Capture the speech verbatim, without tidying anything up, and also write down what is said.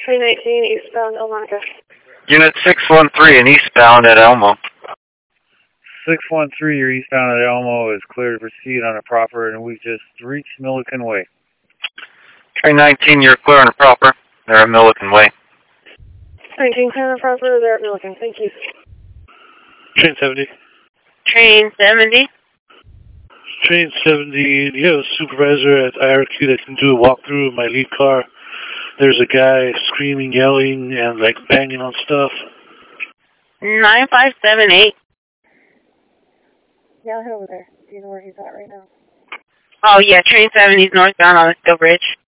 Train nineteen, eastbound Elmonica. Unit six one three and eastbound at Elmo. six one three, you're eastbound at Elmo is clear to proceed on a proper, and we've just reached Milliken Way. Train nineteen, you're clear on a proper. They're at Milliken Way. nineteen, clear on a proper, they're at Milliken. Thank you. Train seventy. Train seventy. Train seventy, do you have a supervisor at I R Q that can do a walkthrough of my lead car? There's a guy screaming, yelling, and like banging on stuff. nine five seven eight. Yeah, I'll head over there. Do you know where he's at right now? Oh, yeah, train seventy is northbound on the Steel Bridge.